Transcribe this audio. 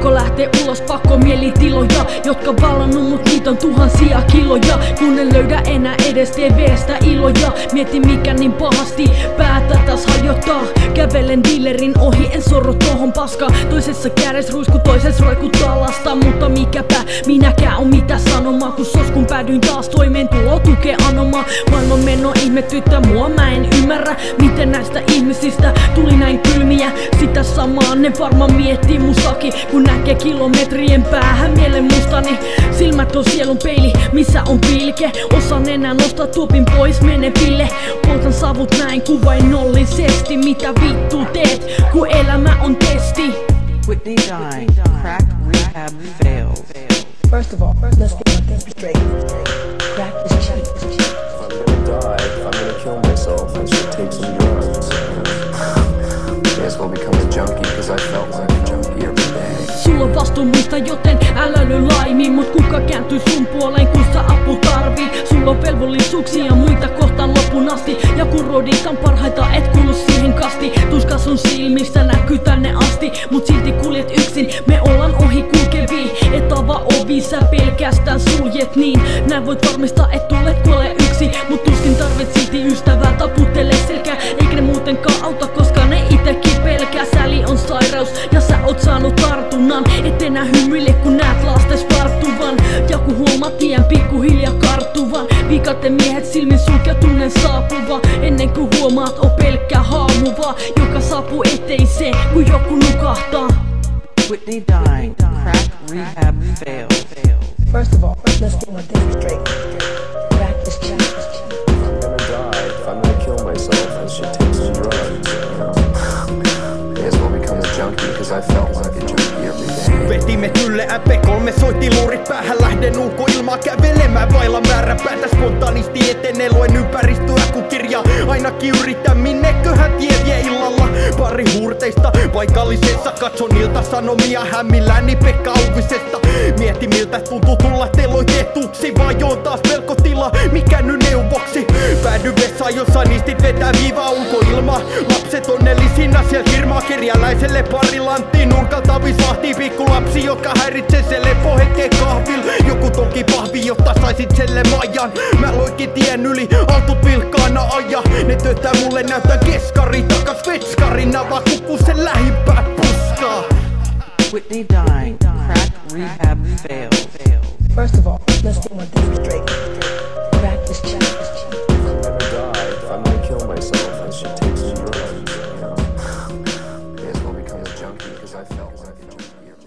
Pakko lähtee ulos, pakko mielitiloja, jotka vallannut mut niitä on tuhansia kiloja. Kun en löydä enää edes TV:stä iloja, mieti mikä niin pahasti päätä taas hajottaa. Kävelen dealerin ohi, en sorro tohon paskaan. Toisessa kädessä ruisku, toisessa roikuttaa lasta. Mutta mikäpä minäkään on mitä sanomaan, kun soskun päädyin taas toimeentulo tukee anomaan. Maailman meno ihmetyttää mua, mä en ymmärrä miten näistä ihmisistä tuli näin kylmiä. Sitä samaa ne varmaan miettii musakin, kun näkee kilometrien päähän mielen mustani. Silmät on sielun peili, missä on pilke. Osaan enää nostaa tuopin pois meneville. Poltan savut näin kuvainnollisesti. Mitä vittu teet, kun elämä on testi? Whitney dying, crack rehab fails. First of all, let's get one thing straight. Crack is cheap. If I'm gonna die, if I'm gonna kill myself, I should take some drugs. May as well become a junkie, cause I felt like a junkie every day. Sulla on vastuu muista, joten älä lyö laimiin. Mut kuka kääntyy sun puoleen, kun sä apu tarvii? Sulla on velvollisuuksia muita kohtaan lopun asti. Ja kun roditan parhaita, et kuulu siihen kasti. Tuska sun silmissä näkyy tänne asti. Mut silti kuljet yksin, me ollaan ohi kulkevia. Et avaa ovi, sä pelkästään suljet niin. Näin voit varmistaa, et tulet kuolee yksi. Mut tuskin tarvit silti ystävää, taputtele selkää. Eikä ne muutenkaan auta, koska ne itekin pelkää. Säli on sairaus ja sä oot saanut tartunnan. Et enää hymyile kun näet lastes varttuvan. Ja kun huomaat tien pikkuhiljaa karttuvan. Vikaten miehet silmin sulkeutuneen saapuva. Ennen kuin huomaat on pelkkää haamuva, joka saapuu eteiseen kun joku nukahtaa. Whitney dying, crack rehab fails. First of all, let's get one thing straight. Crack is cheap. If I'm gonna die, if I'm gonna kill myself, I should take some drugs. May as well become a junkie, cause I felt like a junkie every day. Vetimme tylle MP3 soitti luurit päähän. Lähden ulkoilmaa kävelemään vailla määränpäätä. Spontaanisti etenee, luen ympäristöä kun kirjaa. Ainakin yritän minneköhän tie vie illalla. Pari huurteista paikallisessa, katson Ilta-Sanomia hämmilläni Pekka Auvisesta. Mieti miltä tuntuu tulla teloitetuksi, vai on taas pelkotila, mikä nyt neuvoksi? Päädy vessaan, jossa niistit vetää viivaa ulkoilma. Lapset onnellisina siellä kirmaa kerjäläiselle pari lanttiin. Nurkalta visahtii pikkulapsi, joka häiritsee se lepohetken kahvil. Joku tonki pahvi, jotta saisit selle majan. Mä loikin tien yli, altut vilkkaana aja. Ne tööttää mulle näytän keskari, takas vetskarina, vaan kukkuu sen lähimpää puskaa. Whitney dying, crack rehab fails. First of all, let's get one thing straight. Crack is cheap. If I'm gonna die, if I'm gonna kill myself, I should take some drugs. May as well become a junkie, cause I felt like a junkie.